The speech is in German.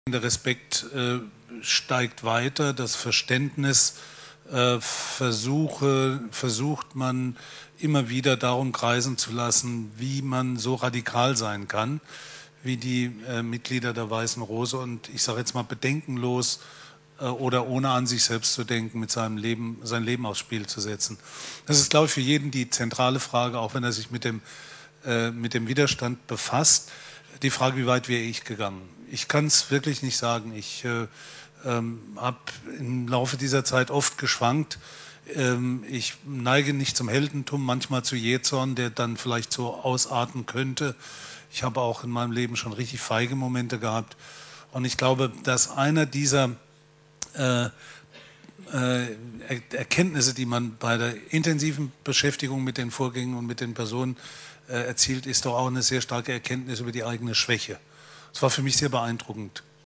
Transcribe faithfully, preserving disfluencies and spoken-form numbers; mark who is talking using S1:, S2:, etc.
S1: Der Respekt äh, steigt weiter, das Verständnis äh, versuche, versucht man immer wieder darum kreisen zu lassen, wie man so radikal sein kann, wie die äh, Mitglieder der Weißen Rose und ich sage jetzt mal bedenkenlos äh, oder ohne an sich selbst zu denken, mit seinem Leben, sein Leben aufs Spiel zu setzen. Das ist, glaube ich, für jeden die zentrale Frage, auch wenn er sich mit dem, äh, mit dem Widerstand befasst. Die Frage, wie weit wäre ich gegangen? Ich kann es wirklich nicht sagen. Ich äh, ähm, habe im Laufe dieser Zeit oft geschwankt. Ähm, ich neige nicht zum Heldentum, manchmal zu Jähzorn, der dann vielleicht so ausarten könnte. Ich habe auch in meinem Leben schon richtig feige Momente gehabt. Und ich glaube, dass einer dieser äh, äh, Erkenntnisse, die man bei der intensiven Beschäftigung mit den Vorgängen und mit den Personen äh, erzielt, ist doch auch eine sehr starke Erkenntnis über die eigene Schwäche. Das war für mich sehr beeindruckend.